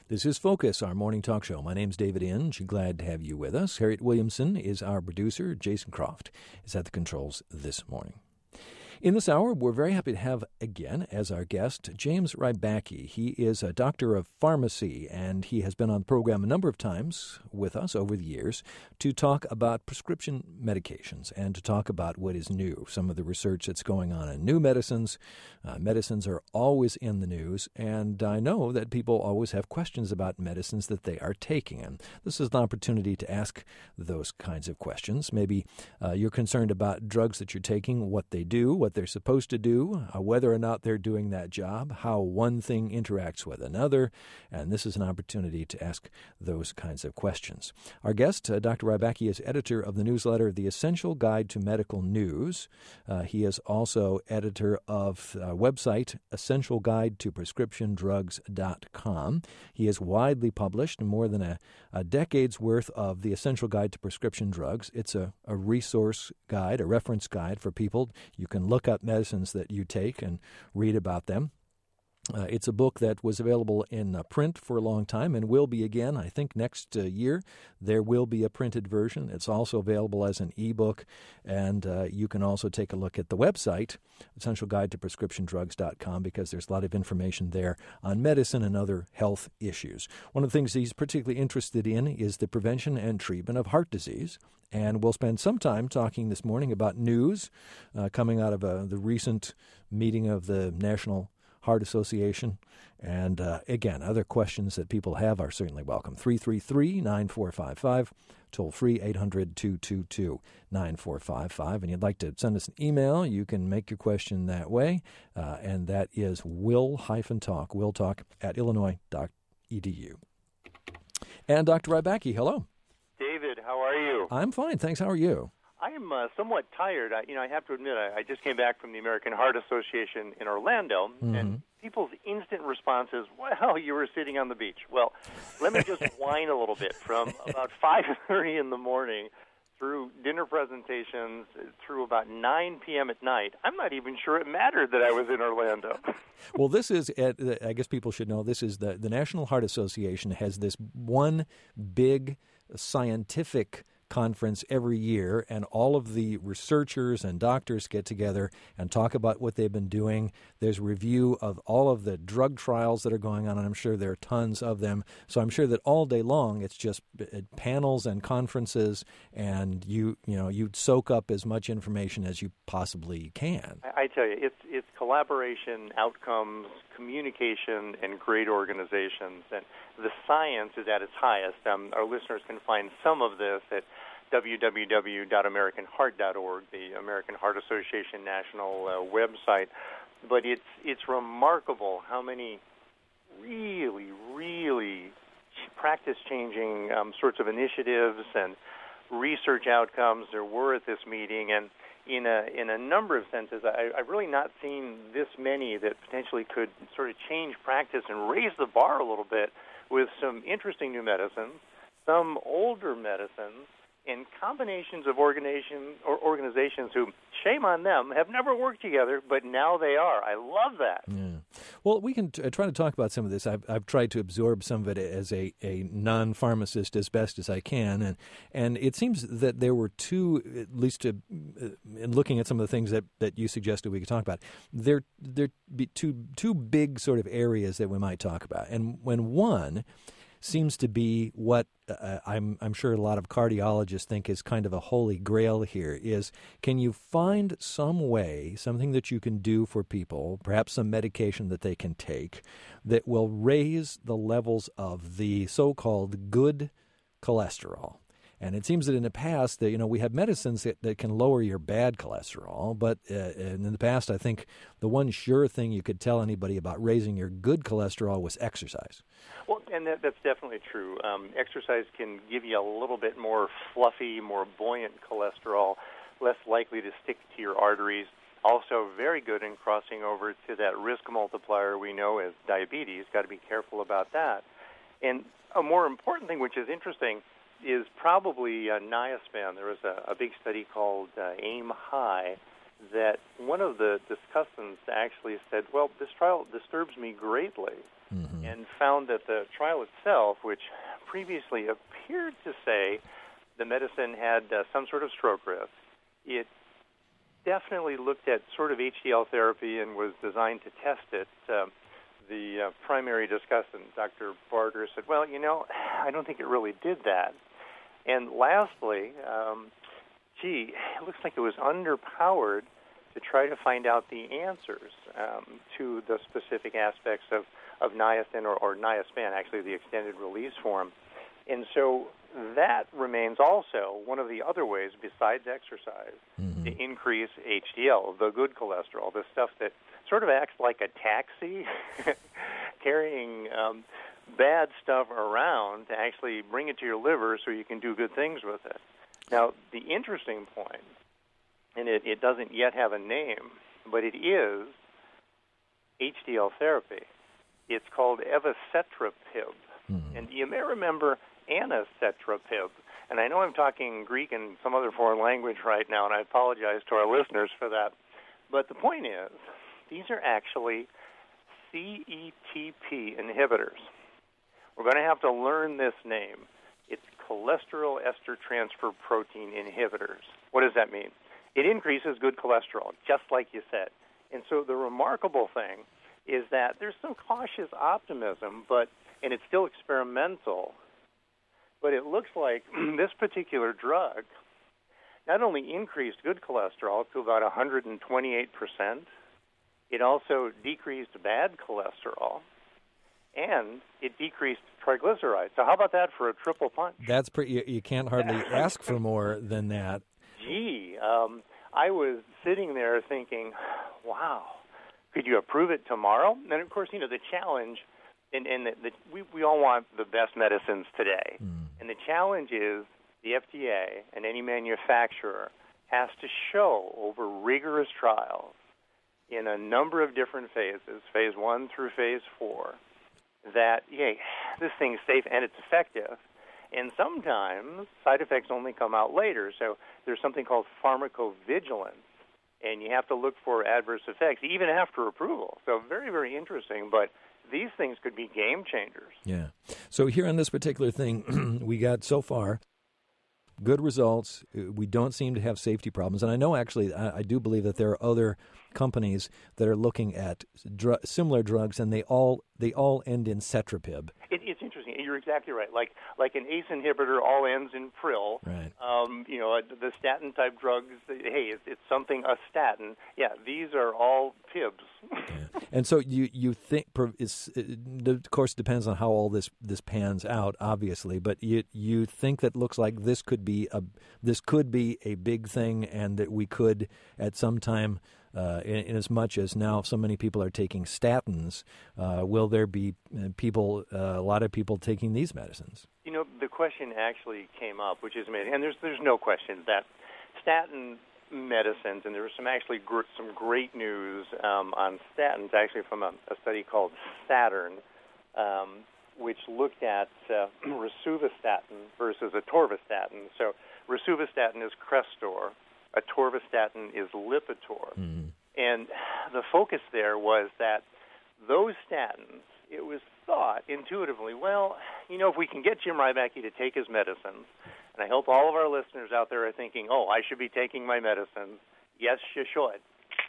This is Focus, our morning talk show. My name's David Inge. Glad to have you with us. Harriet Williamson is our producer. Jason Croft is at the controls this morning. In this hour, we're very happy to have again as our guest James Rybacki. He is a doctor of pharmacy, and he has been on the program a number of times with us over the years to talk about prescription medications and to talk about what is new, some of the research that's going on in new medicines. Medicines are always in the news, and I know that people always have questions about medicines that they are taking, and this is an opportunity to ask those kinds of questions. Maybe you're concerned about drugs that you're taking, what they do, what they're supposed to do, whether or not they're doing that job, how one thing interacts with another, and this is an opportunity to ask those kinds of questions. Our guest, Dr. Rybacki, is editor of the newsletter The Essential Guide to Medical News. He is also editor of a website, Essential Guide to PrescriptionDrugs.com. He is widely published, more than a decade's worth of The Essential Guide to Prescription Drugs. It's a resource guide, a reference guide for people. You can look up medicines that you take and read about them. It's a book that was available in print for a long time and will be again, I think, next year. There will be a printed version. It's also available as an ebook, and you can also take a look at the website, Essential Guide to PrescriptionDrugs.com, because there's a lot of information there on medicine and other health issues. One of the things he's particularly interested in is the prevention and treatment of heart disease. And we'll spend some time talking this morning about news coming out of the recent meeting of the National Heart Association. And again, other questions that people have are certainly welcome. 333-9455, toll free 800-222-9455. And you'd like to send us an email, you can make your question that way. And that is willtalk at illinois.edu. And Dr. Rybacki, hello. David, how are you? I'm fine, thanks. How are you? I am somewhat tired. I have to admit, I just came back from the American Heart Association in Orlando, and people's instant response is, well, you were sitting on the beach. Well, let me just whine a little bit. From about 5:30 in the morning through dinner presentations, through about 9 p.m. at night, I'm not even sure it mattered that I was in Orlando. Well, this is, I guess people should know, this is the National Heart Association has this one big scientific conference every year, and all of the researchers and doctors get together and talk about what they've been doing. There's a review of all of the drug trials that are going on, and I'm sure there are tons of them. So I'm sure that all day long it's just panels and conferences, and you soak up as much information as you possibly can. I tell you, it's collaboration, outcomes, communication, and great organizations. And the science is at its highest. Our listeners can find some of this at www.americanheart.org, the American Heart Association national website. But it's remarkable how many really, really practice-changing sorts of initiatives and research outcomes there were at this meeting. And in a number of senses, I've really not seen this many that potentially could sort of change practice and raise the bar a little bit with some interesting new medicines, some older medicines, and combinations of organizations who, shame on them, have never worked together, but now they are. I love that. Yeah. Well, we can try to talk about some of this. I've tried to absorb some of it as a non-pharmacist as best as I can, and it seems that there were two, at least in looking at some of the things that you suggested we could talk about, there be two big sort of areas that we might talk about, and when one seems to be what I'm sure a lot of cardiologists think is kind of a holy grail here is, can you find some way, something that you can do for people, perhaps some medication that they can take, that will raise the levels of the so-called good cholesterol? And it seems that in the past that, we have medicines that can lower your bad cholesterol, but in the past I think the one sure thing you could tell anybody about raising your good cholesterol was exercise. Well, and that's definitely true. Exercise can give you a little bit more fluffy, more buoyant cholesterol, less likely to stick to your arteries. Also very good in crossing over to that risk multiplier we know as diabetes. Got to be careful about that. And a more important thing, which is interesting, is probably niaspan. There was a big study called AIM High that one of the discussants actually said, well, this trial disturbs me greatly. Mm-hmm. and found that the trial itself, which previously appeared to say the medicine had some sort of stroke risk, it definitely looked at sort of HDL therapy and was designed to test it. The primary discussant, Dr. Barter, said, well, I don't think it really did that. And lastly, it looks like it was underpowered to try to find out the answers to the specific aspects of niacin or niaspan, actually the extended release form. And so that remains also one of the other ways besides exercise to increase HDL, the good cholesterol, the stuff that sort of acts like a taxi, carrying bad stuff around to actually bring it to your liver so you can do good things with it. Now, the interesting point, and it doesn't yet have a name, but it is HDL therapy. It's called evacetrapib. And you may remember anacetrapib. And I know I'm talking Greek and some other foreign language right now, and I apologize to our listeners for that. But the point is, these are actually CETP inhibitors. We're going to have to learn this name. It's cholesterol ester transfer protein inhibitors. What does that mean? It increases good cholesterol, just like you said. And so the remarkable thing is that there's some cautious optimism, and it's still experimental, but it looks like this particular drug not only increased good cholesterol to about 128%, it also decreased bad cholesterol, and it decreased triglycerides. So how about that for a triple punch? That's pretty. You can't hardly ask for more than that. I was sitting there thinking, wow, could you approve it tomorrow? And, of course, the challenge, and we all want the best medicines today. And the challenge is the FDA and any manufacturer has to show over rigorous trials in a number of different phases, phase 1 through phase 4, that, this thing's safe and it's effective. And sometimes side effects only come out later. So there's something called pharmacovigilance, and you have to look for adverse effects even after approval. So very, very interesting, but these things could be game changers. Yeah. So here on this particular thing, we got so far good results. We don't seem to have safety problems. And I know, actually, I do believe that there are other companies that are looking at similar drugs, and they all end in cetrapib. It's interesting. You're exactly right. Like an ACE inhibitor all ends in pril. Right. The statin type drugs. It's something a statin. Yeah, these are all PIBs. Yeah. And so you think of course, it depends on how all this pans out, obviously. But you think that looks like this could be a big thing, and that we could at some time. In as much as now so many people are taking statins, will there be a lot of people taking these medicines? The question actually came up, which is amazing, and there's no question that statin medicines, and there was some great news on statins, actually from a study called Saturn, which looked at rosuvastatin versus atorvastatin. So rosuvastatin is Crestor. Atorvastatin is Lipitor. And the focus there was that those statins, it was thought intuitively, if we can get Jim Rybacke to take his medicines, and I hope all of our listeners out there are thinking, I should be taking my medicines. Yes, you should.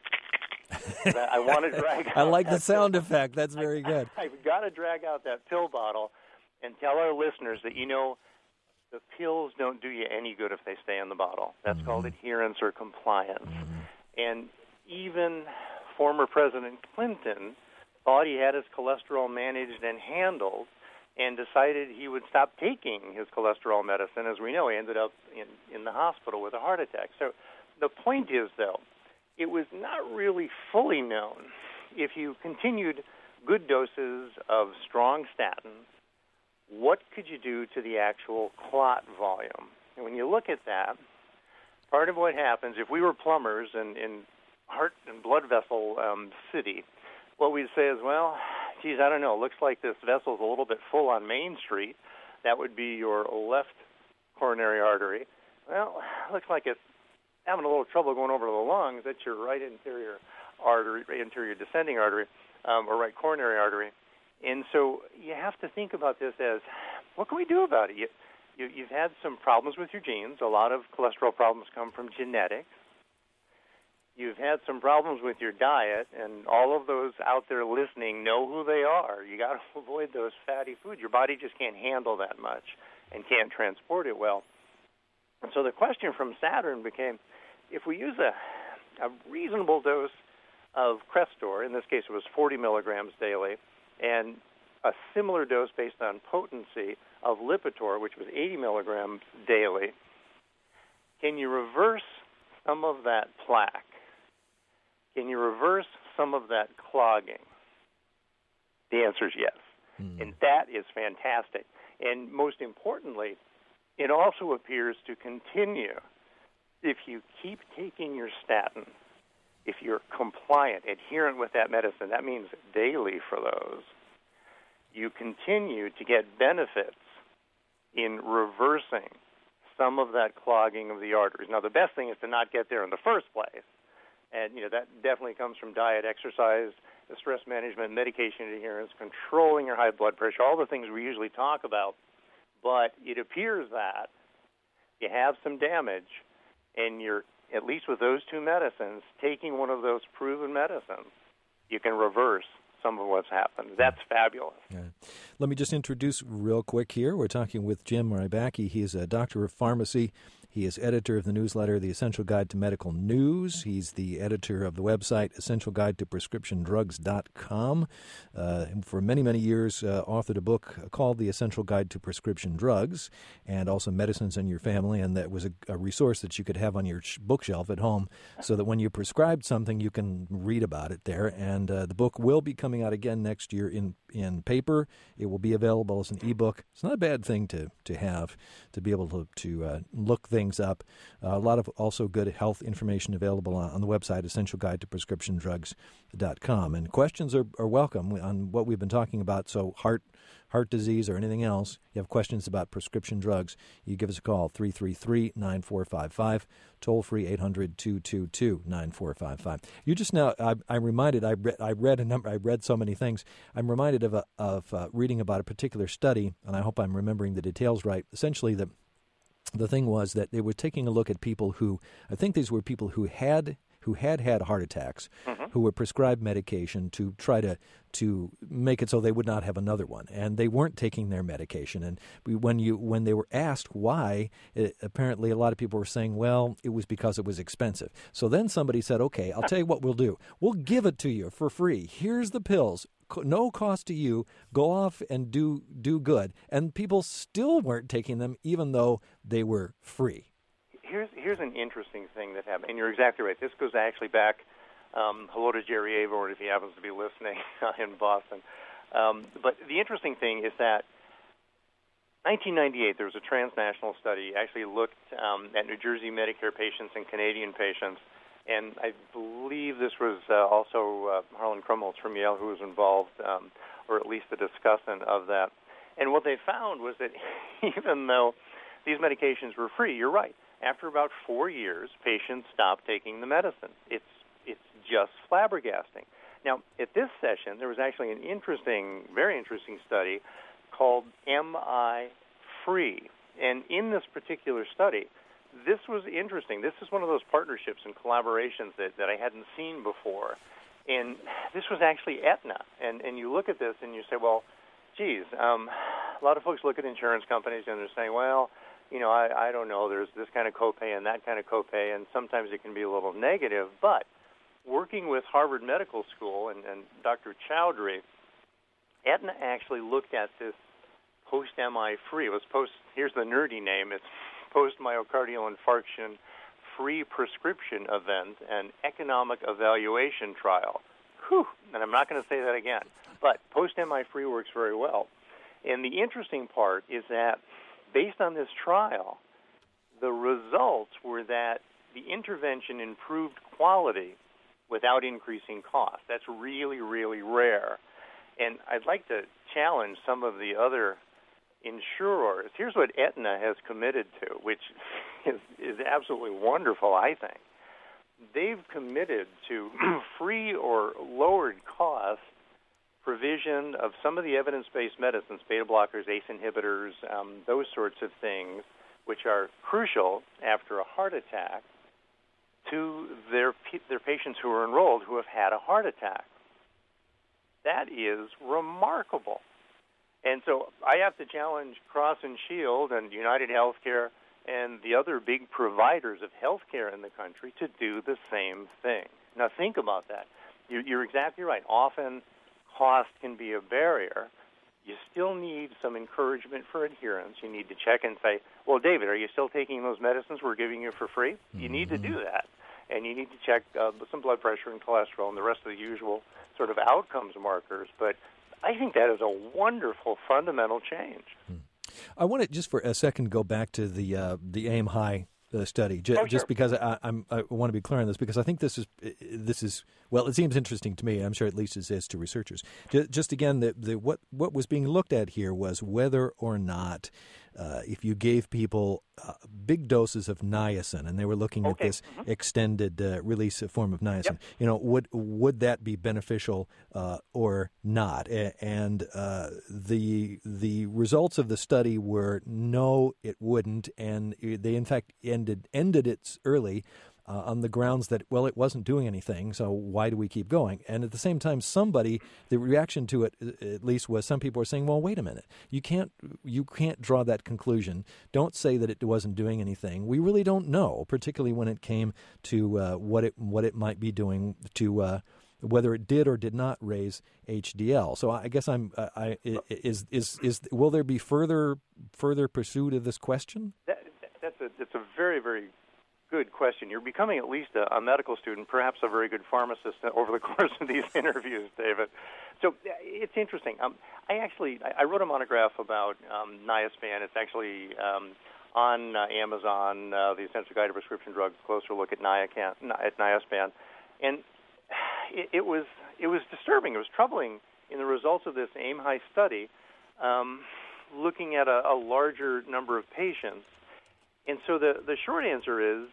I want to drag out I like the sound effect. That's very good. I've got to drag out that pill bottle and tell our listeners that, the pills don't do you any good if they stay in the bottle. That's called adherence or compliance. And even former President Clinton thought he had his cholesterol managed and handled and decided he would stop taking his cholesterol medicine. As we know, he ended up in the hospital with a heart attack. So the point is, though, it was not really fully known if you continued good doses of strong statins, what could you do to the actual clot volume? And when you look at that, part of what happens, if we were plumbers in heart and blood vessel city, what we'd say is, I don't know, looks like this vessel's a little bit full on Main Street. That would be your left coronary artery. Looks like it's having a little trouble going over to the lungs. That's your right anterior artery, right anterior descending artery, or right coronary artery. And so you have to think about this as, what can we do about it? You've had some problems with your genes. A lot of cholesterol problems come from genetics. You've had some problems with your diet, and all of those out there listening know who they are. You got to avoid those fatty foods. Your body just can't handle that much and can't transport it well. And so the question from Saturn became, if we use a reasonable dose of Crestor, in this case it was 40 milligrams daily, and a similar dose based on potency of Lipitor, which was 80 milligrams daily, can you reverse some of that plaque? Can you reverse some of that clogging? The answer is yes. And that is fantastic. And most importantly, it also appears to continue if you keep taking your statin, if you're compliant, adherent with that medicine, that means daily for those, you continue to get benefits in reversing some of that clogging of the arteries. Now, the best thing is to not get there in the first place. And, that definitely comes from diet, exercise, the stress management, medication adherence, controlling your high blood pressure, all the things we usually talk about. But it appears that you have some damage, and you're, at least with those two medicines, taking one of those proven medicines, you can reverse some of what's happened. That's fabulous. Yeah. Let me just introduce real quick here. We're talking with Jim Rybacki. He is a doctor of pharmacy. He is editor of the newsletter, The Essential Guide to Medical News. He's the editor of the website, Essential Guide to PrescriptionDrugs.com. For many, many years, authored a book called The Essential Guide to Prescription Drugs, and also Medicines in Your Family, and that was a resource that you could have on your bookshelf at home so that when you prescribed something, you can read about it there. And the book will be coming out again next year in paper. It will be available as an ebook. It's not a bad thing to have, to be able to look things up. A lot of also good health information available on the website, Essential Guide to PrescriptionDrugs.com. And questions are welcome on what we've been talking about. So heart disease or anything else, you have questions about prescription drugs, you give us a call, 333-9455, toll-free 800-222-9455. You just now, I'm reminded, I read so many things. I'm reminded of reading about a particular study, and I hope I'm remembering the details right. Essentially, the thing was that they were taking a look at people who, I think these were people who had heart attacks, who were prescribed medication to try to make it so they would not have another one, and they weren't taking their medication. And when they were asked why, apparently a lot of people were saying, well, it was because it was expensive. So then somebody said, okay, I'll tell you what we'll do. We'll give it to you for free. Here's the pills. No cost to you. Go off and do good. And people still weren't taking them, even though they were free. Here's an interesting thing that happened, and you're exactly right. This goes actually back. Hello to Jerry Avorn if he happens to be listening in Boston. But the interesting thing is that 1998 there was a transnational study. Actually looked at New Jersey Medicare patients and Canadian patients. And I believe this was also Harlan Krumholtz from Yale who was involved, or at least the discussant of that. And what they found was that even though these medications were free, you're right, after about 4 years, patients stopped taking the medicine. It's just flabbergasting. Now, at this session, there was actually an very interesting study called MI Free. And in this particular study, this was interesting. This is one of those partnerships and collaborations that I hadn't seen before. And this was actually Aetna. And you look at this and you say, well, geez, a lot of folks look at insurance companies and they're saying, well, I don't know, there's this kind of copay and that kind of copay, and sometimes it can be a little negative. But working with Harvard Medical School and Dr. Chowdhury, Aetna actually looked at this post-MI free. It was here's the nerdy name, it's post-myocardial infarction free prescription event and economic evaluation trial. Whew, and I'm not going to say that again. But post-MI free works very well. And the interesting part is that based on this trial, the results were that the intervention improved quality without increasing cost. That's really, really rare. And I'd like to challenge some of the other insurers. Here's what Aetna has committed to, which is absolutely wonderful, I think. They've committed to free or lowered cost provision of some of the evidence-based medicines, beta blockers, ACE inhibitors, those sorts of things, which are crucial after a heart attack, to their patients who are enrolled who have had a heart attack. That is remarkable. And so I have to challenge Cross and Shield and United Healthcare and the other big providers of healthcare in the country to do the same thing. Now think about that. You're exactly right. Often cost can be a barrier. You still need some encouragement for adherence. You need to check and say, well, David, are you still taking those medicines we're giving you for free? Mm-hmm. You need to do that. And you need to check some blood pressure and cholesterol and the rest of the usual sort of outcomes markers. But I think that is a wonderful fundamental change. I want to just for a second go back to the AIM High study, just because I want to be clear on this, because I think this is well, it seems interesting to me. I'm sure at least it is to researchers. Just again, what was being looked at here was whether or not if you gave people big doses of niacin, and they were looking at this extended release form of niacin, would that be beneficial or not? And the results of the study were no, it wouldn't, and they in fact ended it early. On the grounds that, well, it wasn't doing anything, so why do we keep going? And at the same time, the reaction to it, at least, was some people were saying, well, wait a minute, you can't draw that conclusion. Don't say that it wasn't doing anything. We really don't know, particularly when it came to what it might be doing to whether it did or did not raise HDL. So I guess will there be further pursuit of this question? That's a very, very good question. You're becoming at least a medical student, perhaps a very good pharmacist over the course of these interviews, David. So it's interesting. I wrote a monograph about Niaspan. It's actually on Amazon, the Essential Guide to Prescription Drugs, closer look at Niaspan. And it was disturbing. It was troubling in the results of this AIM High study, looking at a larger number of patients. And so the short answer is,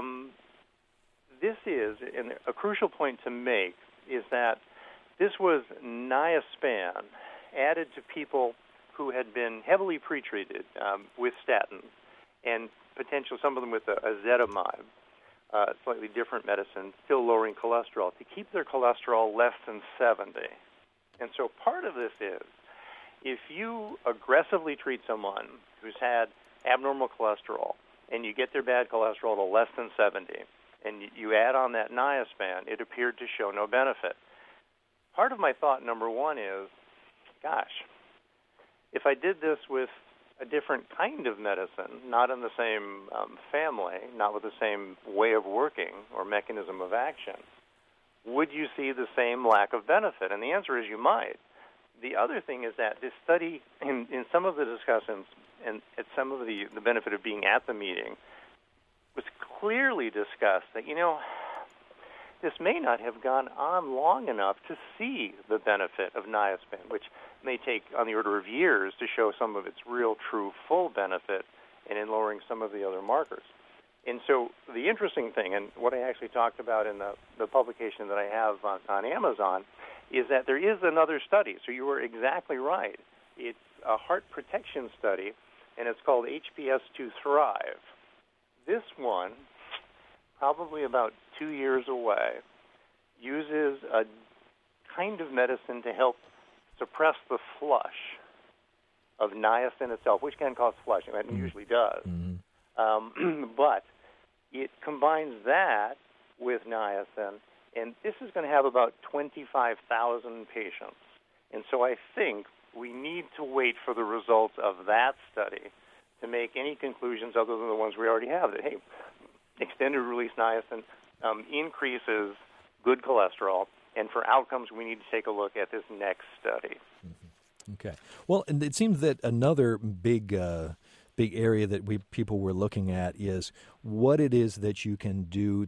this is, and a crucial point to make is that this was Niaspan added to people who had been heavily pretreated with statins and potentially some of them with ezetimibe, slightly different medicine, still lowering cholesterol, to keep their cholesterol less than 70. And so part of this is, if you aggressively treat someone who's had abnormal cholesterol and you get their bad cholesterol to less than 70, and you add on that Niaspan, it appeared to show no benefit. Part of my thought, number one, is, gosh, if I did this with a different kind of medicine, not in the same family, not with the same way of working or mechanism of action, would you see the same lack of benefit? And the answer is you might. The other thing is that this study, in some of the discussions, and at some of the benefit of being at the meeting, was clearly discussed that, this may not have gone on long enough to see the benefit of Niaspan, which may take on the order of years to show some of its real, true, full benefit and in lowering some of the other markers. And so the interesting thing, and what I actually talked about in the publication that I have on Amazon, is that there is another study. So you were exactly right. It's a heart protection study, and it's called HPS2 Thrive. This one, probably about 2 years away, uses a kind of medicine to help suppress the flush of niacin itself, which can cause flushing. That usually does. Mm-hmm. But it combines that with niacin, and this is going to have about 25,000 patients. And so I think we need to wait for the results of that study to make any conclusions other than the ones we already have, that, hey, extended release niacin increases good cholesterol, and for outcomes we need to take a look at this next study. Mm-hmm. Okay. Well, and it seems that another big area that people were looking at is what it is that you can do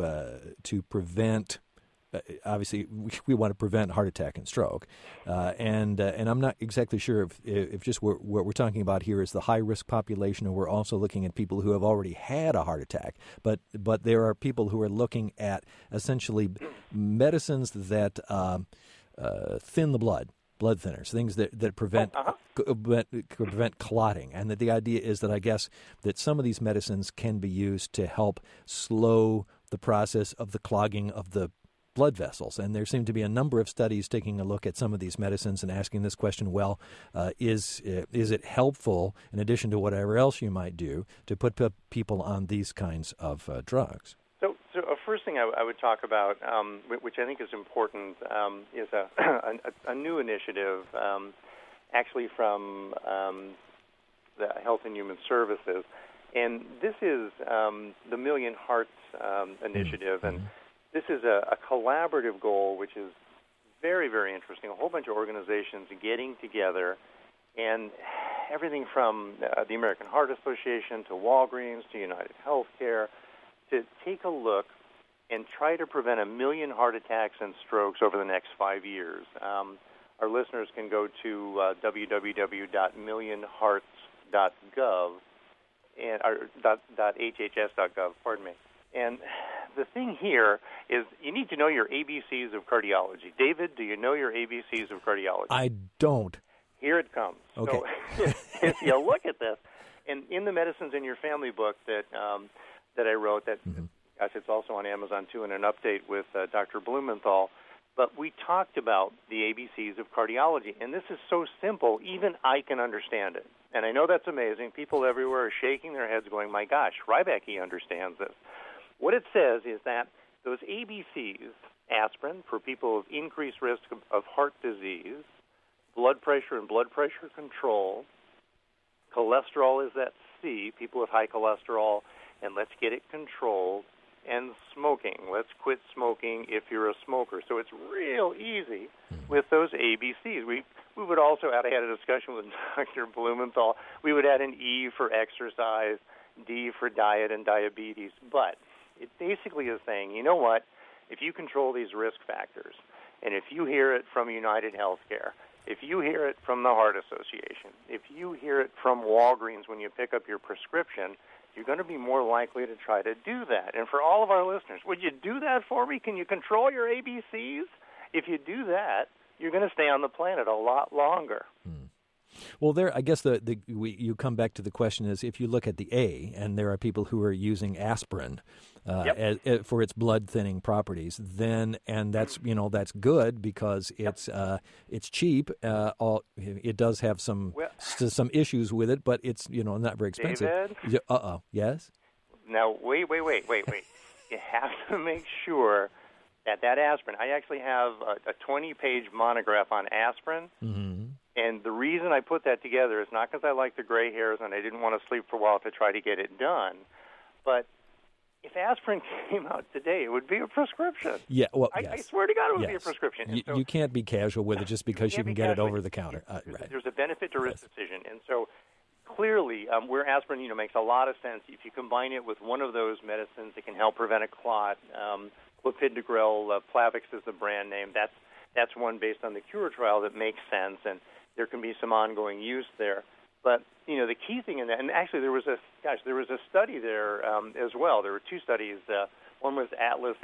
to prevent. Obviously, we want to prevent heart attack and stroke, and I'm not exactly sure if just what we're talking about here is the high risk population, or we're also looking at people who have already had a heart attack. But there are people who are looking at essentially medicines that thin the blood blood thinners, things that prevent prevent clotting, and that the idea is that I guess that some of these medicines can be used to help slow the process of the clogging of the blood vessels. And there seem to be a number of studies taking a look at some of these medicines and asking this question, well, is it helpful, in addition to whatever else you might do, to put people on these kinds of drugs? So first thing I would talk about, which I think is important, is a new initiative, actually from the Health and Human Services. And this is the Million Hearts initiative, and this is a collaborative goal, which is very, very interesting. A whole bunch of organizations getting together, and everything from the American Heart Association to Walgreens to United Healthcare, to take a look and try to prevent 1 million heart attacks and strokes over the next 5 years. Our listeners can go to www.millionhearts.gov and .hhs.gov, pardon me. And the thing here is you need to know your ABCs of cardiology. David, do you know your ABCs of cardiology? I don't. Here it comes. Okay. So if you look at this, and in the Medicines in Your Family book that I wrote, that gosh, it's also on Amazon too, in an update with Dr. Blumenthal. But we talked about the ABCs of cardiology, and this is so simple, even I can understand it. And I know that's amazing. People everywhere are shaking their heads going, my gosh, Ryback, he understands this. What it says is that those ABCs, aspirin for people with increased risk of heart disease, blood pressure and blood pressure control, cholesterol is that C, people with high cholesterol, and let's get it controlled, and smoking. Let's quit smoking if you're a smoker. So it's real easy with those ABCs. We would also add, I had a discussion with Dr. Blumenthal, we would add an E for exercise, D for diet and diabetes. But it basically is saying, you know what, if you control these risk factors, and if you hear it from United Healthcare, if you hear it from the Heart Association, if you hear it from Walgreens when you pick up your prescription, you're going to be more likely to try to do that. And for all of our listeners, would you do that for me? Can you control your ABCs? If you do that, you're going to stay on the planet a lot longer. Well, there, I guess you come back to the question is, if you look at the A, and there are people who are using aspirin for its blood thinning properties, then, and that's good because it's cheap. It does have some issues with it, but it's not very expensive. David? Yes. Now wait. You have to make sure that aspirin. I actually have a 20-page monograph on aspirin. Mm-hmm. And the reason I put that together is not because I like the gray hairs and I didn't want to sleep for a while to try to get it done, but if aspirin came out today, it would be a prescription. Yeah, well, I swear to God, it would be a prescription. You can't be casual with it just because you can get it over the counter. Right. There's a benefit to risk decision, and so clearly, where aspirin makes a lot of sense, if you combine it with one of those medicines that can help prevent a clot, clopidogrel, Plavix is the brand name. That's one based on the CURE trial that makes sense, and there can be some ongoing use there. But, the key thing in that, and actually there was a study there as well. There were two studies. One was Atlas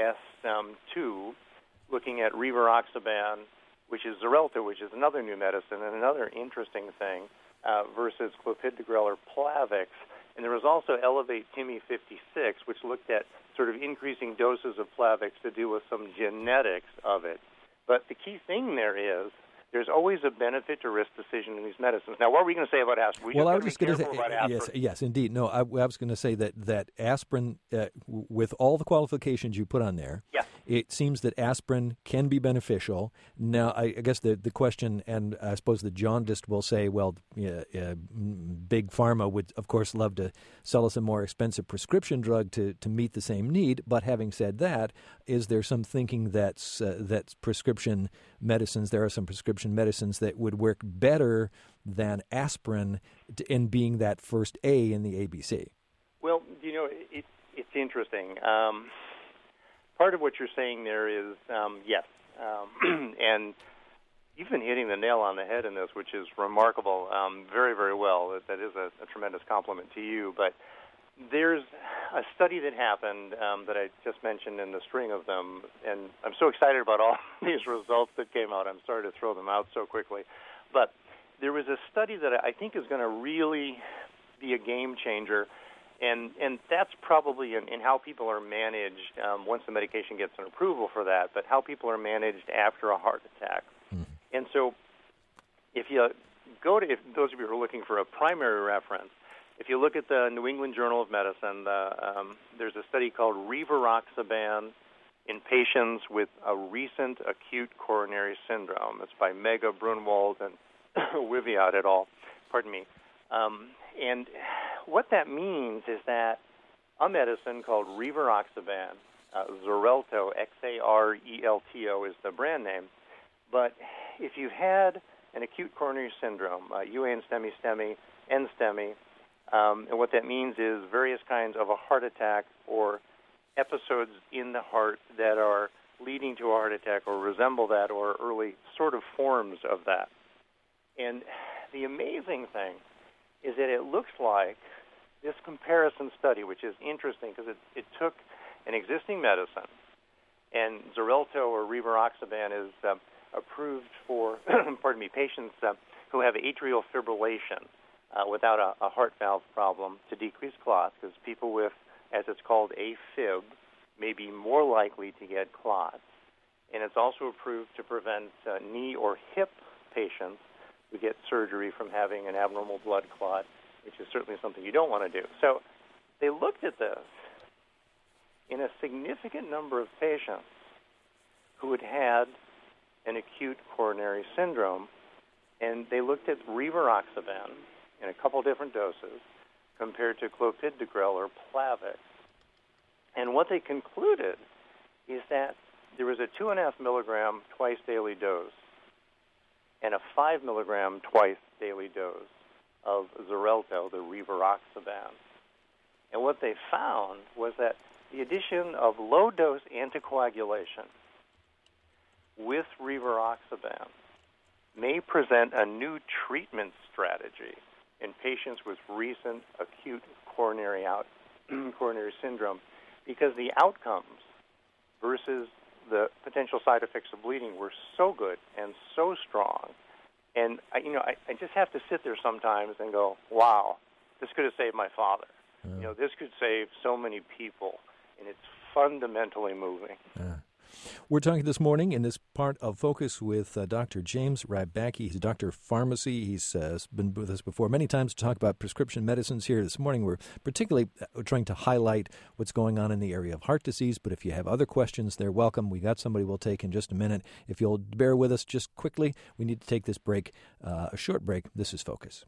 ACS-2, looking at rivaroxaban, which is Xarelto, which is another new medicine, and another interesting thing, versus clopidogrel or Plavix. And there was also Elevate TIMI 56, which looked at sort of increasing doses of Plavix to deal with some genetics of it. But the key thing there is there's always a benefit to risk decision in these medicines. Now, what were we going to say about aspirin? I was just going to say, yes, indeed. No, I was going to say that aspirin, with all the qualifications you put on there, it seems that aspirin can be beneficial. Now, I guess the question, and I suppose the jaundiced will say, well, big pharma would, of course, love to sell us a more expensive prescription drug to meet the same need. But having said that, is there some thinking that's prescription medicines, there are some prescription medicines that would work better than aspirin in being that first A in the ABC? Well, it's interesting. Part of what you're saying there is yes. And you've been hitting the nail on the head in this, which is remarkable, very, very well. That is a tremendous compliment to you. But There's a study that happened that I just mentioned in the string of them, and I'm so excited about all these results that came out. I'm sorry to throw them out so quickly. But there was a study that I think is going to really be a game changer, and that's probably in how people are managed once the medication gets an approval for that, but how people are managed after a heart attack. Mm-hmm. And so if those of you who are looking for a primary reference, if you look at the New England Journal of Medicine, there's a study called Rivaroxaban in patients with a recent acute coronary syndrome. It's by Mega, Brunwald, and Wiviot et al. Pardon me. And what that means is that a medicine called Rivaroxaban, Xarelto, Xarelto is the brand name, but if you had an acute coronary syndrome, UAN STEMI, STEMI, NSTEMI, and what that means is various kinds of a heart attack or episodes in the heart that are leading to a heart attack or resemble that or early sort of forms of that. And the amazing thing is that it looks like this comparison study, which is interesting because it took an existing medicine, and Xarelto or Rivaroxaban is approved for patients who have atrial fibrillation without a heart valve problem to decrease clots, because people with, as it's called, AFib may be more likely to get clots. And it's also approved to prevent knee or hip patients who get surgery from having an abnormal blood clot, which is certainly something you don't want to do. So they looked at this in a significant number of patients who had had an acute coronary syndrome, and they looked at Rivaroxaban in a couple different doses compared to clopidogrel or Plavix. And what they concluded is that there was a 2.5 milligram twice daily dose and a 5 milligram twice daily dose of Xarelto, the Rivaroxaban. And what they found was that the addition of low-dose anticoagulation with Rivaroxaban may present a new treatment strategy in patients with recent acute coronary syndrome, because the outcomes versus the potential side effects of bleeding were so good and so strong. And I just have to sit there sometimes and go, wow, this could have saved my father. This could save so many people, and it's fundamentally moving. We're talking this morning in this part of Focus with Dr. James Rybacki. He's a doctor of pharmacy. He's been with us before many times to talk about prescription medicines. Here this morning, we're particularly trying to highlight what's going on in the area of heart disease. But if you have other questions, they're welcome. We got somebody we'll take in just a minute. If you'll bear with us just quickly, we need to take this break, a short break. This is Focus.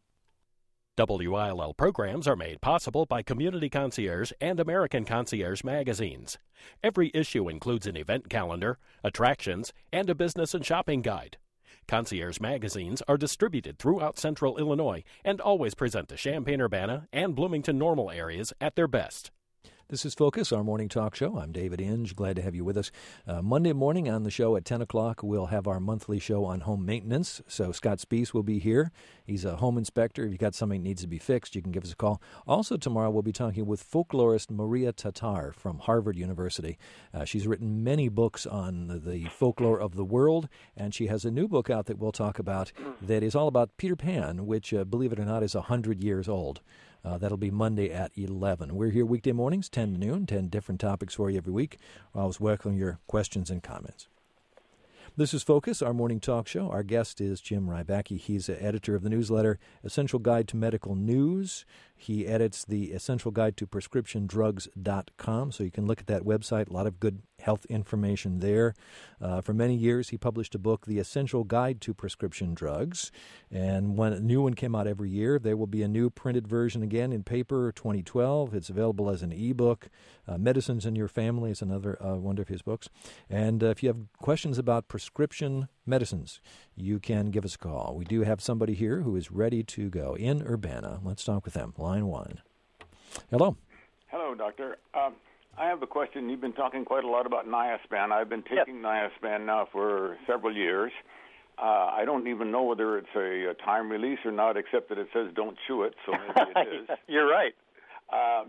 WILL programs are made possible by Community Concierge and American Concierge magazines. Every issue includes an event calendar, attractions, and a business and shopping guide. Concierge magazines are distributed throughout Central Illinois and always present the Champaign-Urbana and Bloomington-Normal areas at their best. This is Focus, our morning talk show. I'm David Inge. Glad to have you with us. Monday morning on the show at 10 o'clock, we'll have our monthly show on home maintenance. So Scott Spees will be here. He's a home inspector. If you've got something that needs to be fixed, you can give us a call. Also tomorrow, we'll be talking with folklorist Maria Tatar from Harvard University. She's written many books on the folklore of the world, and she has a new book out that we'll talk about that is all about Peter Pan, which, believe it or not, is 100 years old. That'll be Monday at 11. We're here weekday mornings, 10 to noon, 10 different topics for you every week. I always welcome your questions and comments. This is Focus, our morning talk show. Our guest is Jim Rybacki. He's the editor of the newsletter Essential Guide to Medical News. He edits the Essential Guide to PrescriptionDrugs.com, so you can look at that website. A lot of good health information there. For many years, he published a book, The Essential Guide to Prescription Drugs, and when a new one came out every year, there will be a new printed version again in paper, 2012. It's available as an e-book. Medicines in Your Family is another one of his books. And if you have questions about prescription medicines, you can give us a call. We do have somebody here who is ready to go in Urbana. Let's talk with them. Line 1. Hello. Hello, Doctor. I have a question. You've been talking quite a lot about Niaspan. I've been taking Niaspan now for several years. I don't even know whether it's a time release or not, except that it says don't chew it, so maybe it is. You're right.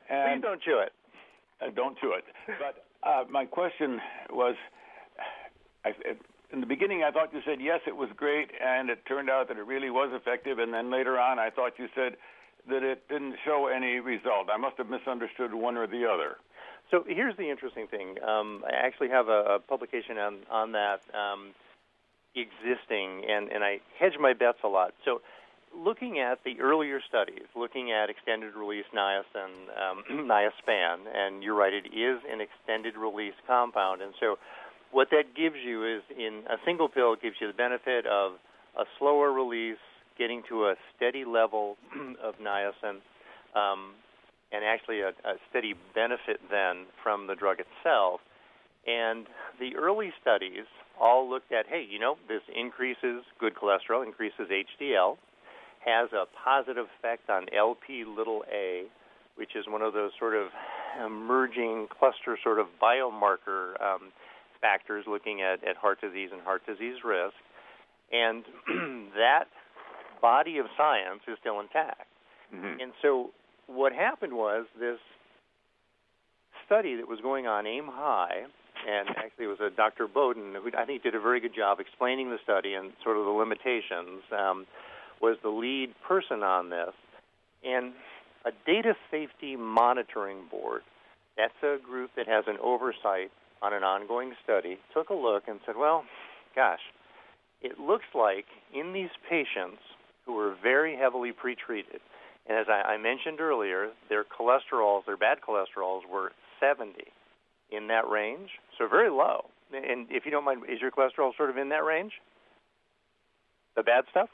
Please don't chew it. Don't chew it. But my question was, in the beginning I thought you said, yes, it was great, and it turned out that it really was effective, and then later on I thought you said that it didn't show any result. I must have misunderstood one or the other. So here's the interesting thing. I actually have a publication on that existing, and I hedge my bets a lot. So looking at the earlier studies, looking at extended-release niaspan, and you're right, it is an extended-release compound. And so what that gives you is, in a single pill, it gives you the benefit of a slower release, getting to a steady level of niacin, and actually a steady benefit then from the drug itself. And the early studies all looked at, hey, this increases good cholesterol, increases HDL, has a positive effect on Lp(a), which is one of those sort of emerging cluster sort of biomarker factors looking at heart disease and heart disease risk. And that body of science is still intact. Mm-hmm. And so what happened was this study that was going on, Aim High, and actually it was a Dr. Bowden, who I think did a very good job explaining the study and sort of the limitations, was the lead person on this. And a data safety monitoring board, that's a group that has an oversight on an ongoing study, took a look and said, well, gosh, it looks like in these patients who were very heavily pretreated, and as I mentioned earlier, their cholesterols, their bad cholesterols, were 70 in that range, so very low. And if you don't mind, is your cholesterol sort of in that range? The bad stuff?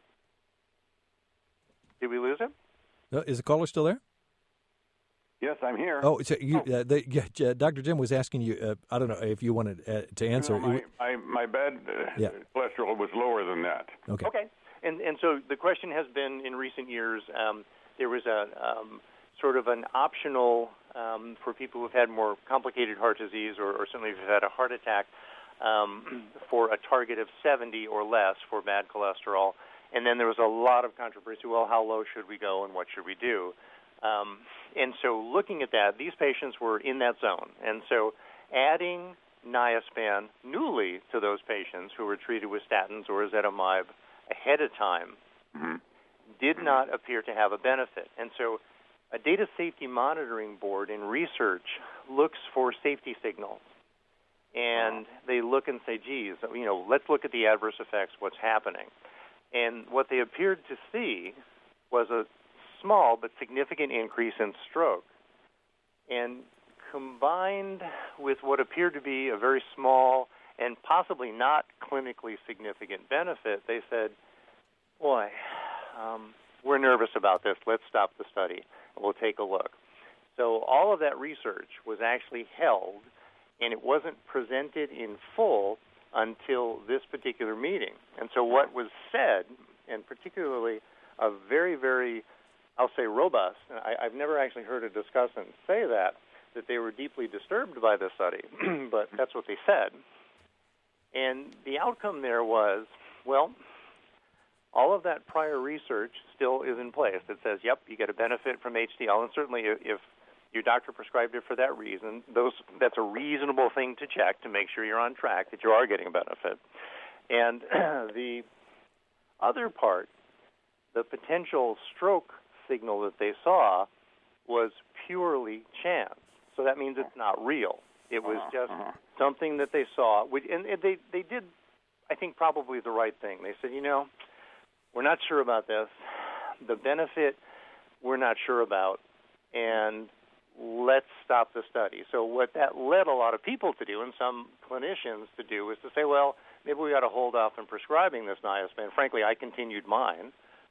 Did we lose him? Is the caller still there? Yes, I'm here. Oh, so Dr. Jim was asking you, I don't know if you wanted to answer. My bad cholesterol was lower than that. Okay. And so the question has been, in recent years, there was a sort of an optional for people who've had more complicated heart disease or certainly if you've had a heart attack for a target of 70 or less for bad cholesterol. And then there was a lot of controversy, well, how low should we go and what should we do? And so looking at that, these patients were in that zone. And so adding niaspan newly to those patients who were treated with statins or ezetimibe ahead of time did not appear to have a benefit. And so a data safety monitoring board in research looks for safety signals. And they look and say, geez, let's look at the adverse effects, what's happening. And what they appeared to see was a small but significant increase in stroke. And combined with what appeared to be a very small and possibly not clinically significant benefit, they said, boy, we're nervous about this. Let's stop the study, and we'll take a look. So all of that research was actually held, and it wasn't presented in full until this particular meeting. And so what was said, and particularly a very, very, I'll say robust, and I've never actually heard a discussant say that they were deeply disturbed by this study, but that's what they said. And the outcome there was, well, all of that prior research still is in place that says, yep, you get a benefit from HDL, and certainly if your doctor prescribed it for that reason, that's a reasonable thing to check to make sure you're on track, that you are getting a benefit. And the other part, the potential stroke signal that they saw was purely chance. So that means it's not real. It was just something that they saw. And they did, I think, probably the right thing. They said, we're not sure about this. The benefit we're not sure about, and let's stop the study. So what that led a lot of people to do, and some clinicians to do, is to say, well, maybe we ought to hold off on prescribing this niaspan. Frankly, I continued mine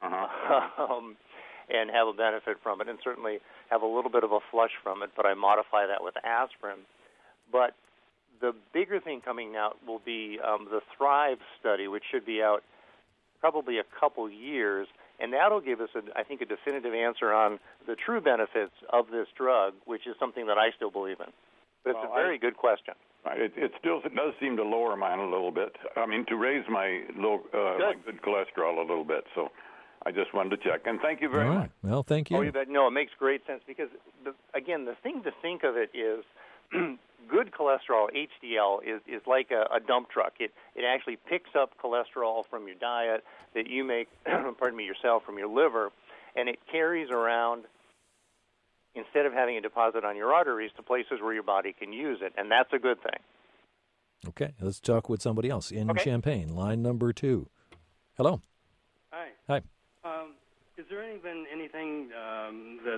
and have a benefit from it, and certainly have a little bit of a flush from it, but I modify that with aspirin. But the bigger thing coming out will be the Thrive study, which should be out probably a couple years, and that'll give us, I think, a definitive answer on the true benefits of this drug, which is something that I still believe in. But it's a very good question. It does seem to lower mine a little bit. I mean, to raise my my good cholesterol a little bit. So I just wanted to check. And thank you very much. Well, thank you. Oh, you bet. No, it makes great sense because, again, the thing to think of it is good cholesterol, HDL, is like a dump truck. It actually picks up cholesterol from your diet that you make, yourself from your liver, and it carries around, instead of having a deposit on your arteries, to places where your body can use it, and that's a good thing. Okay, let's talk with somebody else in Champaign. Line number 2. Hello. Hi. Hi. Is there anything that's,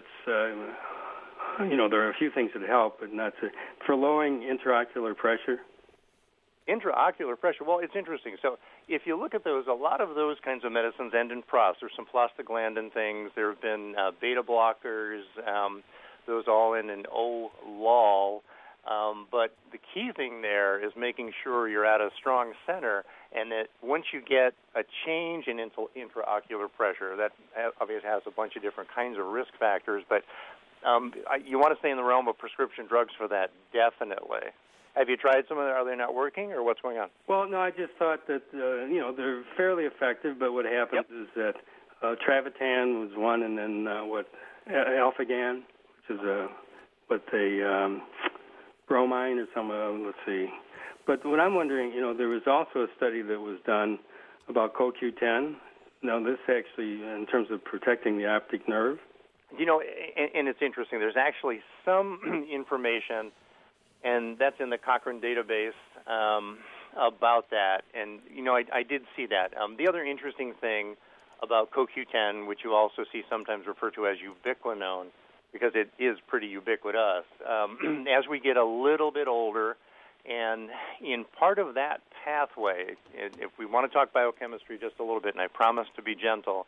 there are a few things that help, but not for lowering intraocular pressure? Intraocular pressure, well, it's interesting. So if you look at those, a lot of those kinds of medicines end in pros. There's some prostaglandin things. There have been beta blockers. Those all end in O-lol. But the key thing there is making sure you're at a strong center, and that once you get a change in intraocular pressure, that obviously has a bunch of different kinds of risk factors, but you want to stay in the realm of prescription drugs for that, definitely. Have you tried some of them? Are they not working, or what's going on? Well, no, I just thought that, they're fairly effective, but what happens is that Travatan was one, and then Alphagan, which is bromine or some, let's see. But what I'm wondering, there was also a study that was done about CoQ10. Now, this actually, in terms of protecting the optic nerve. And it's interesting. There's actually some information, and that's in the Cochrane database about that. And, I did see that. The other interesting thing about CoQ10, which you also see sometimes referred to as ubiquinone, because it is pretty ubiquitous, as we get a little bit older, and in part of that pathway, if we want to talk biochemistry just a little bit, and I promise to be gentle,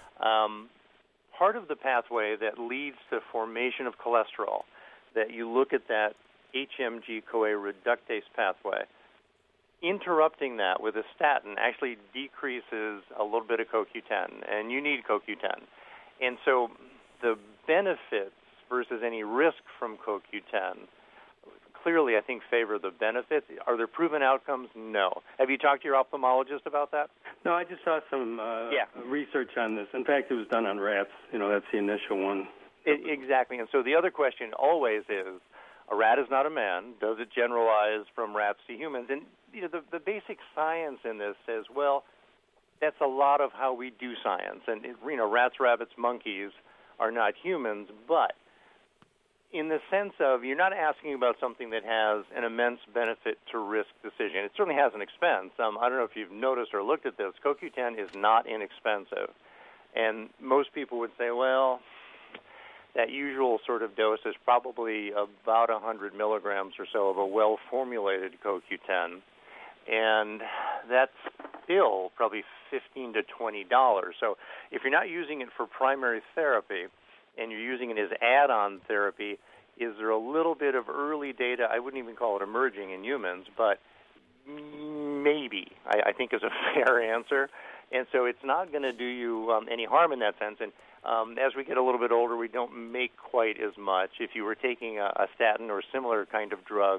part of the pathway that leads to formation of cholesterol, that you look at that HMG-CoA reductase pathway, interrupting that with a statin actually decreases a little bit of CoQ10, and you need CoQ10. And so the benefits versus any risk from CoQ10 clearly, I think, favor the benefits. Are there proven outcomes? No. Have you talked to your ophthalmologist about that? No, I just saw some research on this. In fact, it was done on rats. That's the initial one. Exactly. And so the other question always is, a rat is not a man. Does it generalize from rats to humans? And the basic science in this says, well, that's a lot of how we do science. And, rats, rabbits, monkeys are not humans, but in the sense of you're not asking about something that has an immense benefit to risk decision. It certainly has an expense. I don't know if you've noticed or looked at this. CoQ10 is not inexpensive. And most people would say, well, that usual sort of dose is probably about 100 milligrams or so of a well-formulated CoQ10. And that's still probably $15 to $20. So if you're not using it for primary therapy and you're using it as add-on therapy, is there a little bit of early data? I wouldn't even call it emerging in humans, but maybe, I think is a fair answer. And so it's not going to do you any harm in that sense. And as we get a little bit older, we don't make quite as much. If you were taking a statin or similar kind of drug,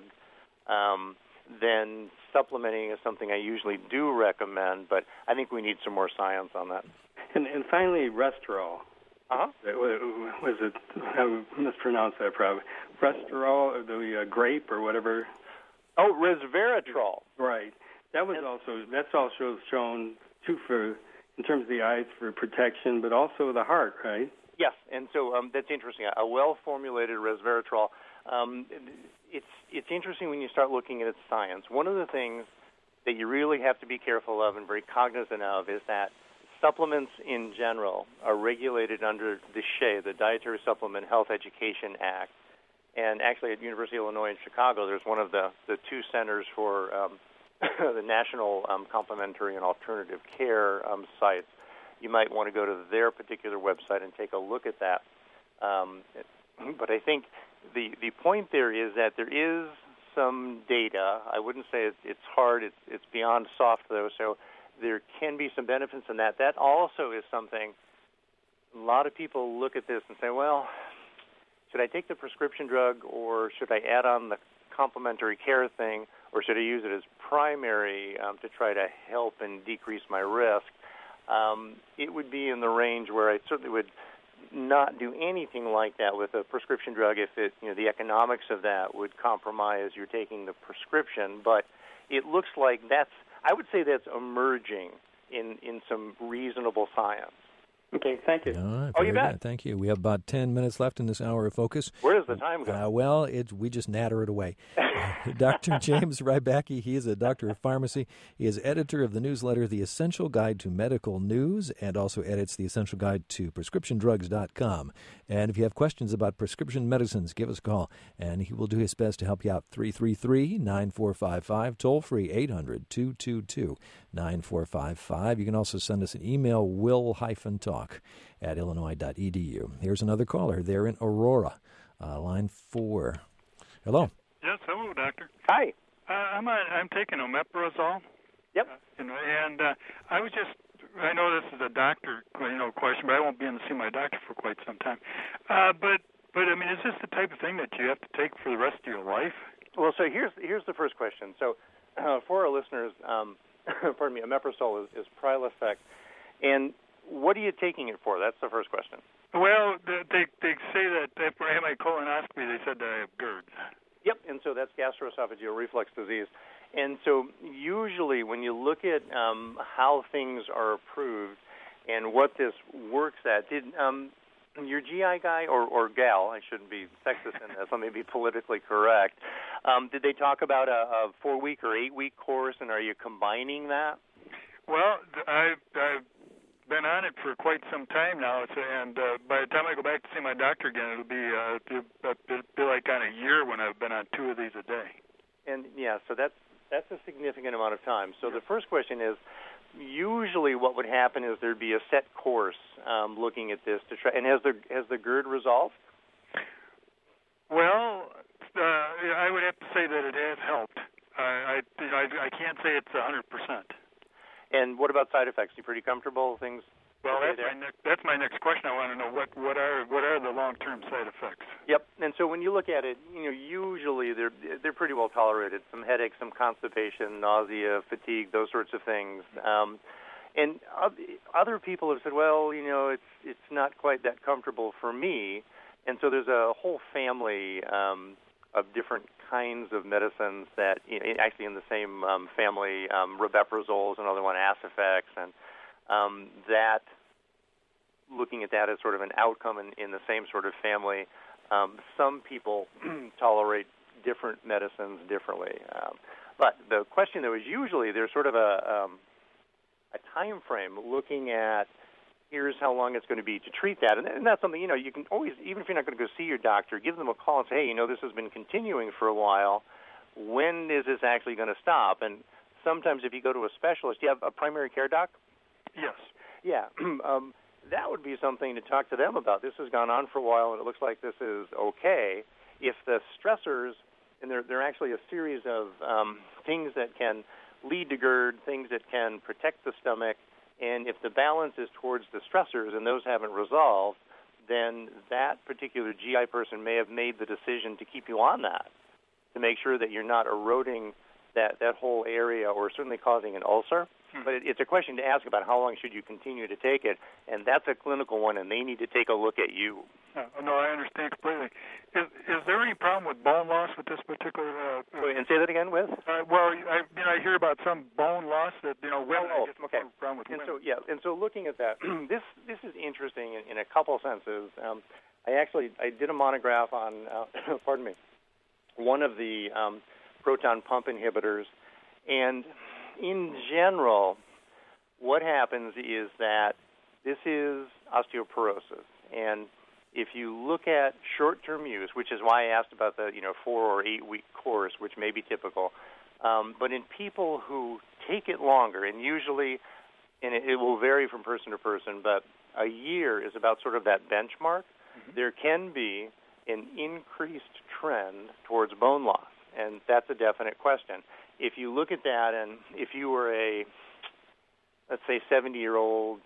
then supplementing is something I usually do recommend, but I think we need some more science on that. And finally, Restorol. Uh-huh. Was it, I mispronounced that probably, Restorol, the grape or whatever? Oh, resveratrol. Right. That's also shown, too, in terms of the eyes for protection, but also the heart, right? Yes, and so that's interesting. A well-formulated resveratrol, it's interesting when you start looking at its science. One of the things that you really have to be careful of and very cognizant of is that supplements in general are regulated under the SHEA, the Dietary Supplement Health Education Act. And actually at University of Illinois in Chicago, there's one of the two centers for the National Complementary and Alternative Care sites. You might want to go to their particular website and take a look at that. But I think the point there is that there is some data. I wouldn't say it's hard. It's beyond soft, though, so there can be some benefits in that. That also is something a lot of people look at this and say, well, should I take the prescription drug or should I add on the complementary care thing or should I use it as primary to try to help and decrease my risk? it would be in the range where I certainly would not do anything like that with a prescription drug if it, the economics of that would compromise you're taking the prescription. But it looks like I would say that's emerging in some reasonable science. Okay, thank you. All right, you bet. Good. Thank you. We have about 10 minutes left in this hour of Focus. Where does the time go? We just natter it away. Dr. James Rybacki, he is a doctor of pharmacy. He is editor of the newsletter The Essential Guide to Medical News and also edits The Essential Guide to PrescriptionDrugs.com. And if you have questions about prescription medicines, give us a call, and he will do his best to help you out. 333-9455, toll-free 800-222-9455. You can also send us an email, will-talk@illinois.edu. Here's another caller there in Aurora, line 4. Hello. Yes, hello, doctor. Hi. I'm taking omeprazole. Yep. I know this is a doctor, question, but I won't be in to see my doctor for quite some time. But I mean, is this the type of thing that you have to take for the rest of your life? Well, so here's the first question. So, for our listeners, pardon me, omeprazole is Prilosec, and what are you taking it for? That's the first question. Well, they say that after my colonoscopy, they said that I have GERD. Yep, and so that's gastroesophageal reflux disease. And so usually when you look at how things are approved and what this works at, did your GI guy or gal, I shouldn't be sexist in this, let me be politically correct, did they talk about a 4-week or 8-week course, and are you combining that? Well, I've been on it for quite some time now, and by the time I go back to see my doctor again, it'll be like on a year when I've been on 2 of these a day. And yeah, so that's a significant amount of time. So the first question is, usually what would happen is there'd be a set course looking at this to try. And has the GERD resolved? Well, I would have to say that it has helped. I can't say it's 100%. And what about side effects? You pretty comfortable? Things? Well, that's my next question. I want to know what are the long-term side effects? Yep. And so when you look at it, usually they're pretty well tolerated. Some headaches, some constipation, nausea, fatigue, those sorts of things. And other people have said, well, it's not quite that comfortable for me. And so there's a whole family of different kinds of medicines that, actually in the same family, rabeprazole is another one, Acifex, and that, looking at that as sort of an outcome in the same sort of family, some people tolerate different medicines differently. But the question, though, is usually there's sort of a time frame looking at here's how long it's going to be to treat that. And that's something, you can always, even if you're not going to go see your doctor, give them a call and say, hey, this has been continuing for a while. When is this actually going to stop? And sometimes if you go to a specialist, do you have a primary care doc? Yes. Yeah. That would be something to talk to them about. This has gone on for a while, and it looks like this is okay. If the stressors, and there are actually a series of things that can lead to GERD, things that can protect the stomach, and if the balance is towards the stressors and those haven't resolved, then that particular GI person may have made the decision to keep you on that, to make sure that you're not eroding that whole area or certainly causing an ulcer. But it's a question to ask about how long should you continue to take it, and that's a clinical one, and they need to take a look at you. No, I understand completely. Is there any problem with bone loss with this particular? And say that again, with? Well, I hear about some bone loss that women. Okay. Problem with women. And so looking at that, this is interesting in a couple senses. I did a monograph on, pardon me, one of the proton pump inhibitors, and in general, what happens is that this is osteoporosis, and if you look at short-term use, which is why I asked about the 4 or 8 week course, which may be typical, but in people who take it longer, and usually, and it will vary from person to person, but a year is about sort of that benchmark. Mm-hmm. There can be an increased trend towards bone loss, and that's a definite question. If you look at that, and if you were a, let's say, 70-year-old,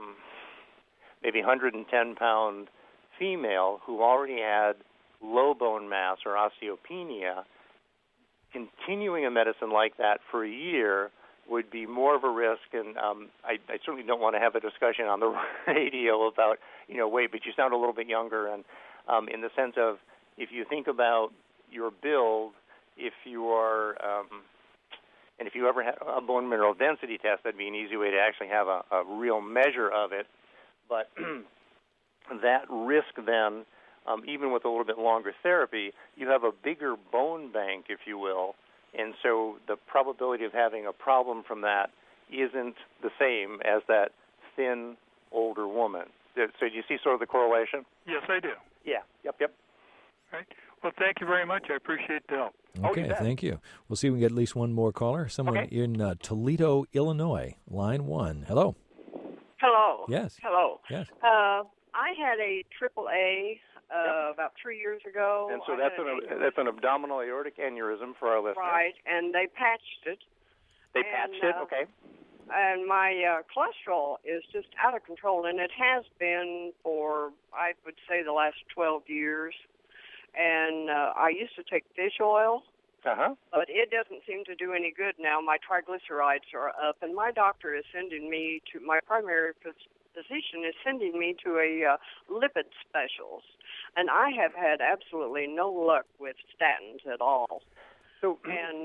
maybe 110-pound female who already had low bone mass or osteopenia, continuing a medicine like that for a year would be more of a risk, and I certainly don't want to have a discussion on the radio about weight, but you sound a little bit younger, and in the sense of if you think about your build, if you are and if you ever had a bone mineral density test, that'd be an easy way to actually have a real measure of it. But that risk then, even with a little bit longer therapy, you have a bigger bone bank, if you will, and so the probability of having a problem from that isn't the same as that thin, older woman. So do you see sort of the correlation? Yes, I do. Yeah. Yep. Right. Well, thank you very much. I appreciate the help. Okay, thank you. We'll see if we can get at least one more caller. Someone in Toledo, Illinois, line 1. Hello. Hello. Yes. Hello. Yes. I had a AAA about 3 years ago. And so that's an abdominal aortic aneurysm for our listeners. Right, and they patched it. They patched it? Okay. And my cholesterol is just out of control, and it has been for, I would say, the last 12 years. And I used to take fish oil, but it doesn't seem to do any good now. My triglycerides are up, and my doctor is sending me to, my primary physician is sending me to a lipid specialist. And I have had absolutely no luck with statins at all. So,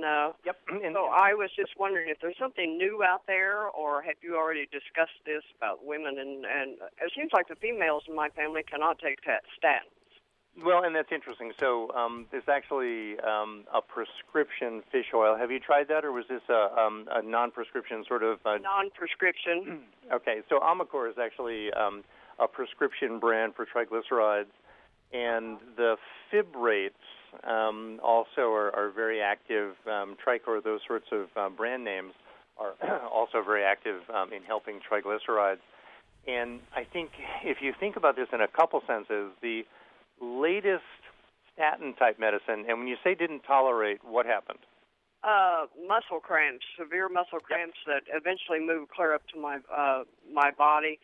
so I was just wondering if there's something new out there, or have you already discussed this about women? And it seems like the females in my family cannot take statins. Well, and that's interesting. So there's actually a prescription fish oil. Have you tried that, or was this a non-prescription sort of? Non-prescription. Okay, so Omicor is actually a prescription brand for triglycerides, and the fibrates also are very active. Tricor, those sorts of brand names are also very active in helping triglycerides. And I think if you think about this in a couple senses, the latest statin-type medicine, and when you say didn't tolerate, what happened? Muscle cramps, severe muscle cramps that eventually moved clear up to my body.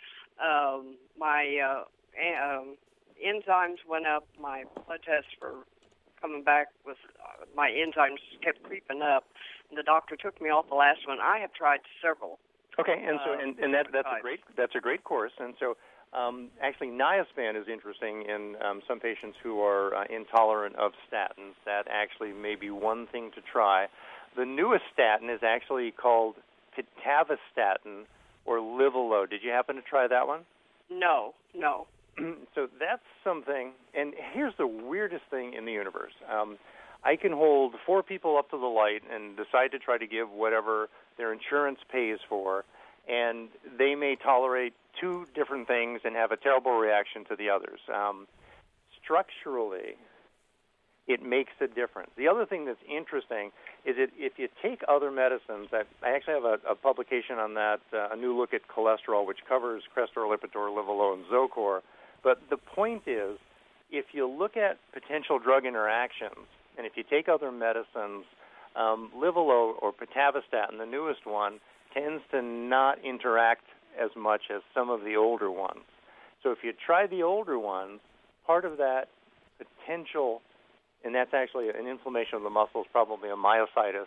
My enzymes went up. My blood tests were coming back with my enzymes kept creeping up. And the doctor took me off the last one. I have tried several. Okay, and so that's a great course, and so. Actually, Niaspan is interesting in some patients who are intolerant of statins. That actually may be one thing to try. The newest statin is actually called pitavastatin or Livalo. Did you happen to try that one? No. So that's something, and here's the weirdest thing in the universe. I can hold 4 people up to the light and decide to try to give whatever their insurance pays for, and they may tolerate 2 different things and have a terrible reaction to the others. Structurally, it makes a difference. The other thing that's interesting is that if you take other medicines, I actually have a publication on that, a new look at cholesterol, which covers Crestor, Lipitor, Livalo, and Zocor. But the point is, if you look at potential drug interactions, and if you take other medicines, Livalo or pitavastatin, the newest one, tends to not interact as much as some of the older ones. So if you try the older ones, part of that potential, and that's actually an inflammation of the muscles, probably a myositis,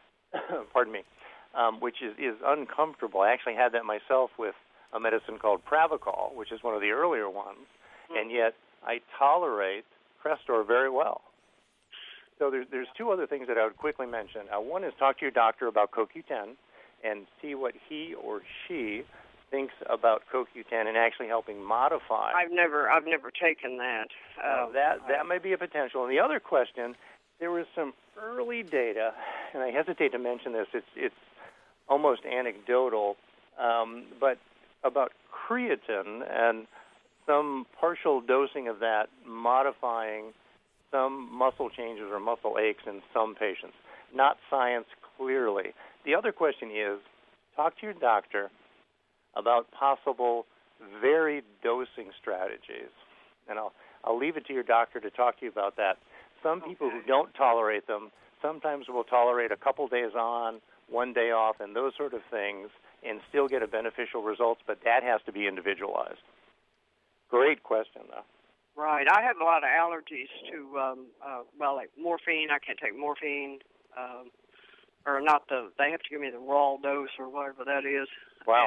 which is uncomfortable. I actually had that myself with a medicine called Pravachol, which is one of the earlier ones, and yet I tolerate Crestor very well. So there's 2 other things that I would quickly mention. One is talk to your doctor about CoQ10 and see what he or she thinks about CoQ10 and actually helping modify. I've never taken that. That may be a potential. And the other question, there was some early data, and I hesitate to mention this. It's almost anecdotal, but about creatine and some partial dosing of that modifying some muscle changes or muscle aches in some patients. Not science clearly. The other question is, talk to your doctor about possible varied dosing strategies. And I'll leave it to your doctor to talk to you about that. Some people who don't tolerate them sometimes will tolerate a couple days on, 1 day off, and those sort of things, and still get a beneficial results, but that has to be individualized. Great question, though. Right. I have a lot of allergies to, like morphine. I can't take morphine. or not the. They have to give me the raw dose or whatever that is. Wow.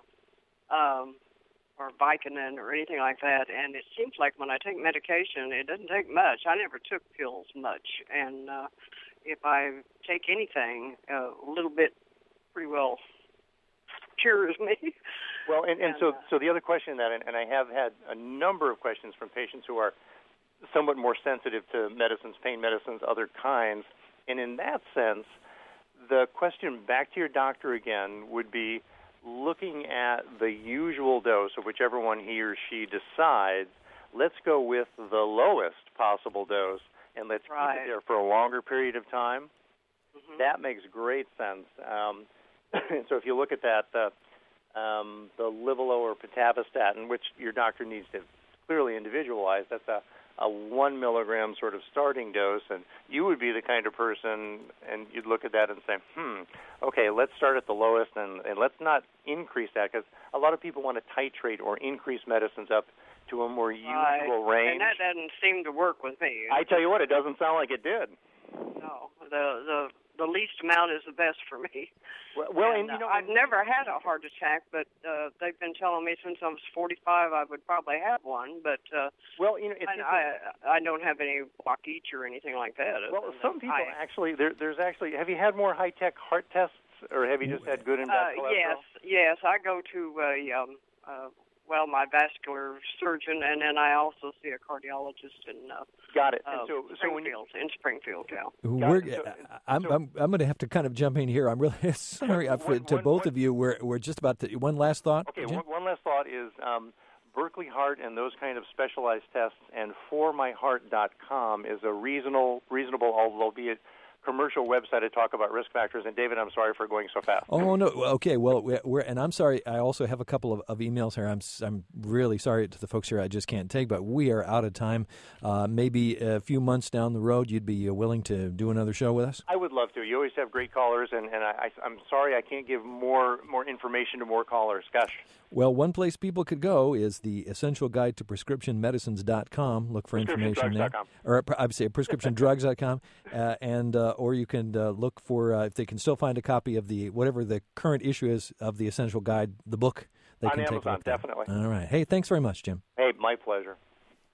And or Vicodin or anything like that. And it seems like when I take medication, it doesn't take much. I never took pills much, and if I take anything, a little bit pretty well cures me. Well, and so the other question that, and I have had a number of questions from patients who are somewhat more sensitive to medicines, pain medicines, other kinds, and in that sense, the question back to your doctor again would be looking at the usual dose of whichever one he or she decides. Let's go with the lowest possible dose, and let's keep it there for a longer period of time. Mm-hmm. That makes great sense. And so if you look at that, the Livalo or pitavastatin, which your doctor needs to clearly individualize, that's a 1 milligram sort of starting dose, and you would be the kind of person, and you'd look at that and say, okay, let's start at the lowest, and let's not increase that, because a lot of people want to titrate or increase medicines up to a more usual range. And that doesn't seem to work with me. I tell you what, it doesn't sound like it did. No, the least amount is the best for me. Well, and you know, I've never had a heart attack, but they've been telling me since I was 45 I would probably have one. But well, you know, I don't have any blockage or anything like that. Well, some people actually, there's actually. Have you had more high-tech heart tests, or have you just had good and bad cholesterol? Yes. I go to my vascular surgeon, and then I also see a cardiologist in Got it. In Springfield, I'm going to have to kind of jump in here. I'm really sorry to both of you. We're just about to. One last thought. Okay, one last thought is Berkeley Heart and those kind of specialized tests, and ForMyHeart.com is a reasonable, albeit commercial website to talk about risk factors. And David, I'm sorry for going so fast. Oh no, okay. Well, and I'm sorry. I also have a couple of emails here. I'm really sorry to the folks here. I just can't take, but we are out of time. Maybe a few months down the road, you'd be willing to do another show with us? I would love to. You always have great callers, and I'm sorry I can't give more information to more callers. Gosh. Well, one place people could go is the Essential Guide to PrescriptionMedicines.com. Look for information there. Or I'd say PrescriptionDrugs.com. Or you can look for, if they can still find a copy of whatever the current issue is of the Essential Guide, the book. They on can Amazon, take a look there. Definitely. All right. Hey, thanks very much, Jim. Hey, my pleasure.